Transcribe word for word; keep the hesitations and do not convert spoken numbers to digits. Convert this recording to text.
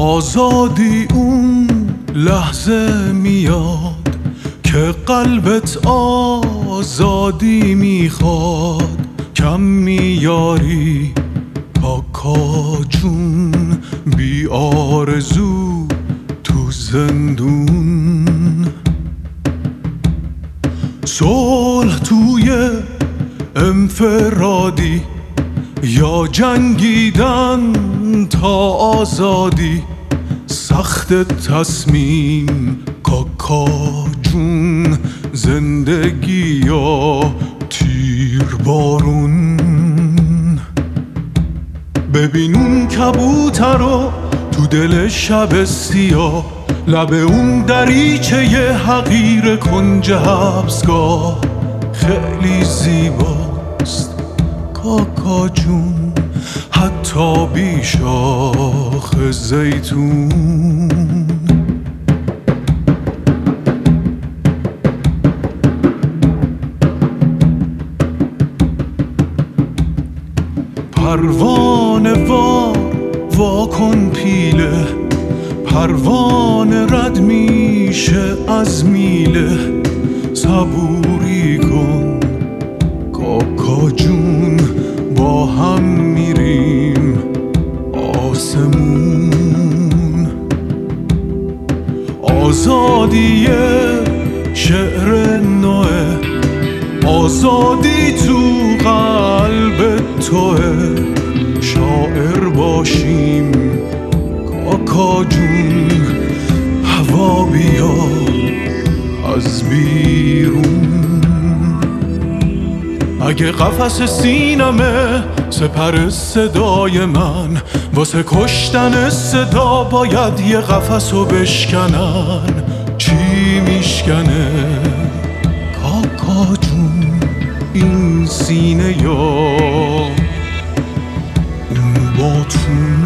آزادی اون لحظه میاد که قلبت آزادی میخواد. کم میاری کاکا جون بی آرزو تو زندون. صلح توی انفرادی یا جنگیدن تا آزادی، سخت تصمیم کاکا جون، زندگی یا تیر بارون. ببین اون کبوتر رو تو دل شب سیاه، لب اون دریچه ی حقیر کنج حبسگاه. خیلی زیباست کاکا جون، حتی بی شاخ زیتون. پروانه وار واکن پیله، پروانه رد میشه از میله. صبوری کن کاکا جون، با هم میریم آسمون. آزادی شعر نوه، آزادی تو قلب توه. شاعر باشیم کاکا جون، هوا بیا از بیرون. اگه قفس سینمه سپر صدای من، واسه کشتن صدا باید یه قفسو بشکنن. چی میشکنه کاکا جون این سینه یا اون باتون؟